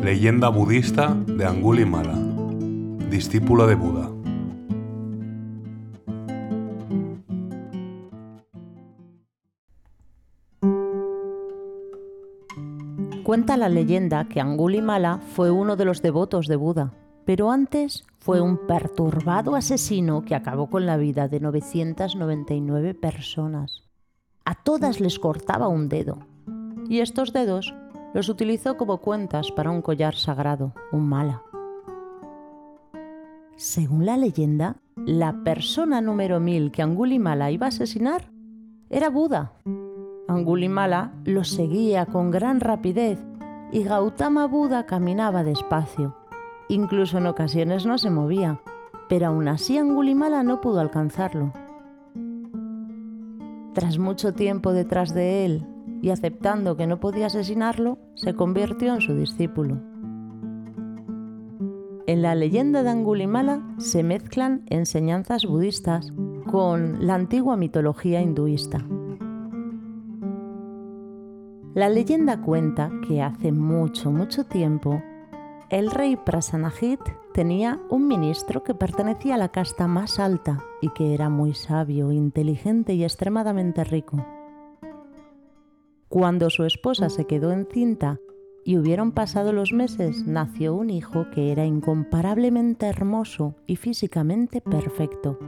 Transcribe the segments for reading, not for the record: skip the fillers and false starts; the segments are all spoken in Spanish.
Leyenda budista de Angulimala, discípulo de Buda. Cuenta la leyenda que Angulimala fue uno de los devotos de Buda, pero antes fue un perturbado asesino que acabó con la vida de 999 personas. A todas les cortaba un dedo, y estos dedos los utilizó como cuentas para un collar sagrado, un mala. Según la leyenda, la persona número 1000 que Angulimala iba a asesinar era Buda. Angulimala lo seguía con gran rapidez y Gautama Buda caminaba despacio. Incluso en ocasiones no se movía, pero aún así Angulimala no pudo alcanzarlo. Tras mucho tiempo detrás de él y aceptando que no podía asesinarlo, se convirtió en su discípulo. En la leyenda de Angulimala se mezclan enseñanzas budistas con la antigua mitología hinduista. La leyenda cuenta que hace mucho tiempo, el rey Prasanajit tenía un ministro que pertenecía a la casta más alta y que era muy sabio, inteligente y extremadamente rico. Cuando su esposa se quedó encinta y hubieron pasado los meses, nació un hijo que era incomparablemente hermoso y físicamente perfecto.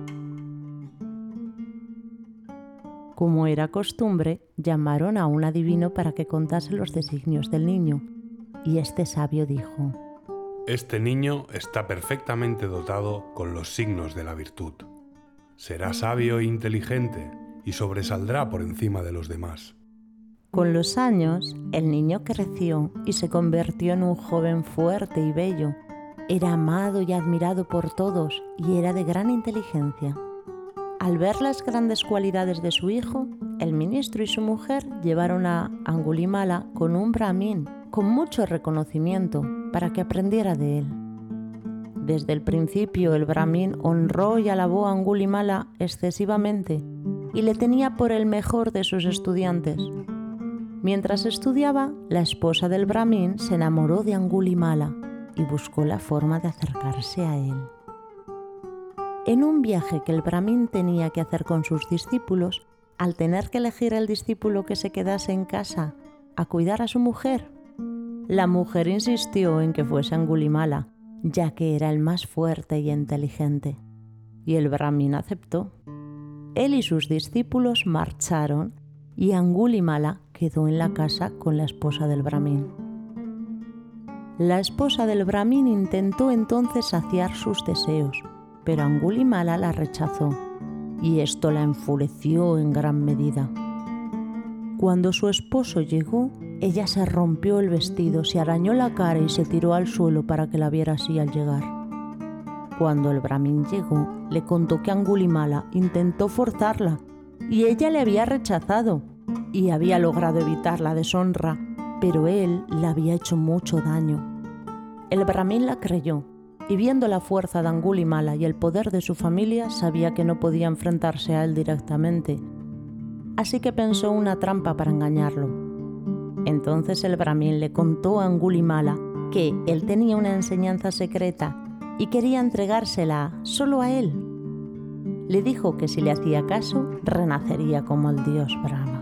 Como era costumbre, llamaron a un adivino para que contase los designios del niño, y este sabio dijo: Este niño está perfectamente dotado con los signos de la virtud. Será sabio e inteligente y sobresaldrá por encima de los demás. Con los años, el niño creció y se convirtió en un joven fuerte y bello. Era amado y admirado por todos y era de gran inteligencia. Al ver las grandes cualidades de su hijo, el ministro y su mujer llevaron a Angulimala con un brahmin con mucho reconocimiento para que aprendiera de él. Desde el principio el brahmin honró y alabó a Angulimala excesivamente y le tenía por el mejor de sus estudiantes. Mientras estudiaba, la esposa del brahmin se enamoró de Angulimala y buscó la forma de acercarse a él. En un viaje que el brahmin tenía que hacer con sus discípulos, al tener que elegir el discípulo que se quedase en casa a cuidar a su mujer, la mujer insistió en que fuese Angulimala, ya que era el más fuerte y inteligente, y el brahmin aceptó. Él y sus discípulos marcharon y Angulimala quedó en la casa con la esposa del brahmin. La esposa del brahmin intentó entonces saciar sus deseos, pero Angulimala la rechazó, y esto la enfureció en gran medida. Cuando su esposo llegó, ella se rompió el vestido, se arañó la cara y se tiró al suelo para que la viera así al llegar. Cuando el brahmin llegó, le contó que Angulimala intentó forzarla y ella le había rechazado y había logrado evitar la deshonra, pero él le había hecho mucho daño. El brahmin la creyó y viendo la fuerza de Angulimala y el poder de su familia, sabía que no podía enfrentarse a él directamente. Así que pensó una trampa para engañarlo. Entonces el brahmin le contó a Angulimala que él tenía una enseñanza secreta y quería entregársela solo a él. Le dijo que si le hacía caso, renacería como el dios Brahma.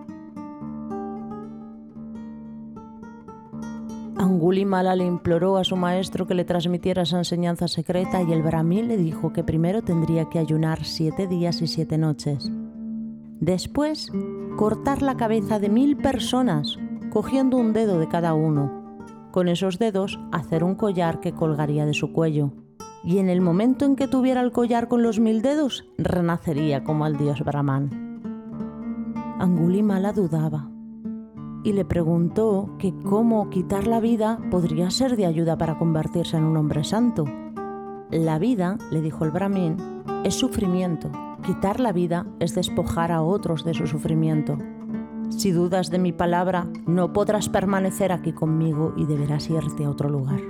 Angulimala le imploró a su maestro que le transmitiera esa enseñanza secreta y el brahmin le dijo que primero tendría que ayunar 7 días y 7 noches. Después, cortar la cabeza de 1000 personas, cogiendo un dedo de cada uno. Con esos dedos, hacer un collar que colgaría de su cuello. Y en el momento en que tuviera el collar con los 1000 dedos, renacería como el dios Brahman. Angulimala dudaba y le preguntó que cómo quitar la vida podría ser de ayuda para convertirse en un hombre santo. La vida, le dijo el brahmin, es sufrimiento. Quitar la vida es despojar a otros de su sufrimiento. Si dudas de mi palabra, no podrás permanecer aquí conmigo y deberás irte a otro lugar.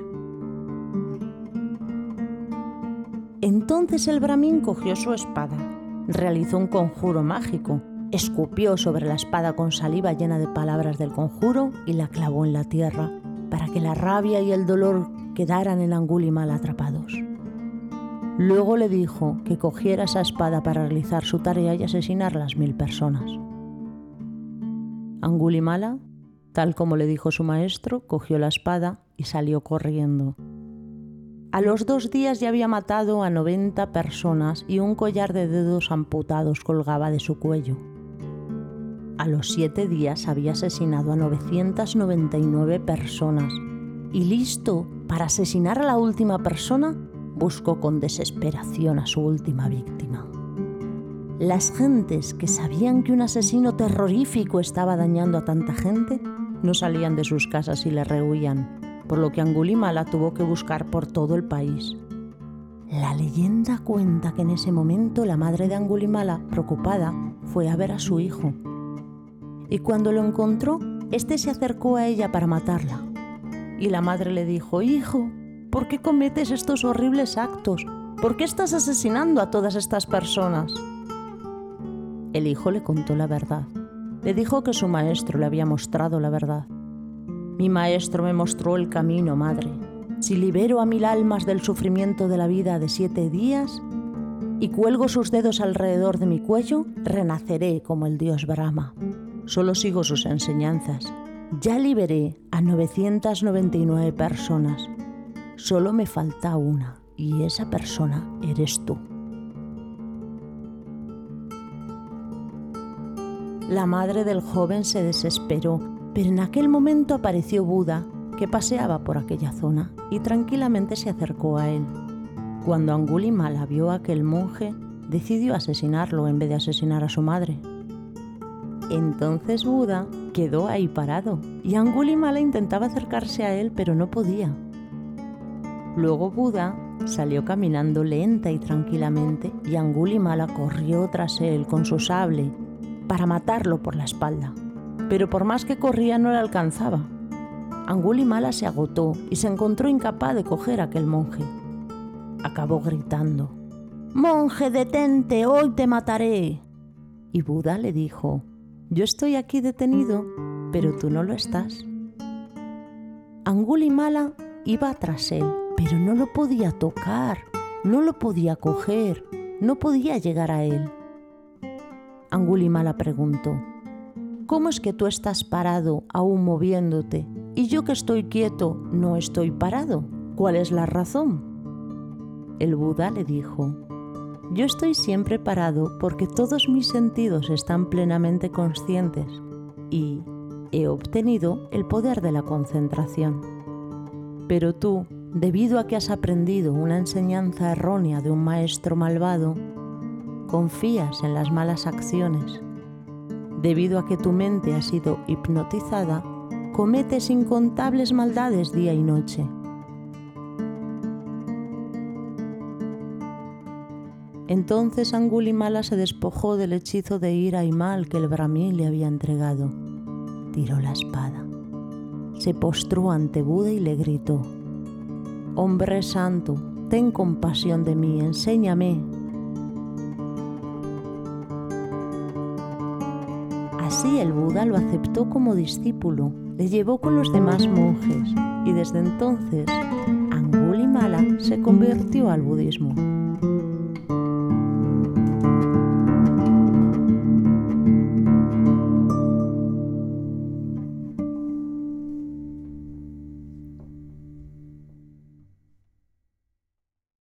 Entonces el brahmin cogió su espada, realizó un conjuro mágico, escupió sobre la espada con saliva llena de palabras del conjuro y la clavó en la tierra. para que la rabia y el dolor quedaran en Angulimala atrapados. Luego le dijo que cogiera esa espada para realizar su tarea y asesinar a las 1000 personas. Angulimala, tal como le dijo su maestro, cogió la espada y salió corriendo. A los 2 días ya había matado a 90 personas y un collar de dedos amputados colgaba de su cuello. A los 7 días había asesinado a 999 personas y listo para asesinar a la última persona, buscó con desesperación a su última víctima. Las gentes que sabían que un asesino terrorífico estaba dañando a tanta gente no salían de sus casas y le rehuían, por lo que Angulimala tuvo que buscar por todo el país. La leyenda cuenta que en ese momento la madre de Angulimala, preocupada, fue a ver a su hijo. Y cuando lo encontró, este se acercó a ella para matarla. Y la madre le dijo: «Hijo, ¿por qué cometes estos horribles actos? ¿Por qué estás asesinando a todas estas personas?». El hijo le contó la verdad. Le dijo que su maestro le había mostrado la verdad. «Mi maestro me mostró el camino, madre. Si libero a 1000 almas del sufrimiento de la vida de 7 días y cuelgo sus dedos alrededor de mi cuello, renaceré como el dios Brahma. Solo sigo sus enseñanzas. Ya liberé a 999 personas. Solo me falta una, y esa persona eres tú». La madre del joven se desesperó, pero en aquel momento apareció Buda, que paseaba por aquella zona, y tranquilamente se acercó a él. Cuando Angulimala vio a aquel monje, decidió asesinarlo en vez de asesinar a su madre. Entonces Buda quedó ahí parado, y Angulimala intentaba acercarse a él, pero no podía. Luego Buda salió caminando lenta y tranquilamente, y Angulimala corrió tras él con su sable para matarlo por la espalda. Pero por más que corría no le alcanzaba. Angulimala se agotó y se encontró incapaz de coger a aquel monje. Acabó gritando: «¡Monje, detente! ¡Hoy te mataré!». Y Buda le dijo: «Yo estoy aquí detenido, pero tú no lo estás». Angulimala iba tras él, pero no lo podía tocar, no lo podía coger, no podía llegar a él. Angulimala preguntó: «¿Cómo es que tú estás parado, aún moviéndote, y yo que estoy quieto no estoy parado? ¿Cuál es la razón?». El Buda le dijo: «Yo estoy siempre parado porque todos mis sentidos están plenamente conscientes y he obtenido el poder de la concentración. Pero tú, debido a que has aprendido una enseñanza errónea de un maestro malvado, confías en las malas acciones. Debido a que tu mente ha sido hipnotizada, cometes incontables maldades día y noche». Entonces Angulimala se despojó del hechizo de ira y mal que el Brahmí le había entregado. Tiró la espada. Se postró ante Buda y le gritó: «Hombre santo, ten compasión de mí, enséñame». Así el Buda lo aceptó como discípulo, le llevó con los demás monjes y desde entonces Angulimala se convirtió al budismo.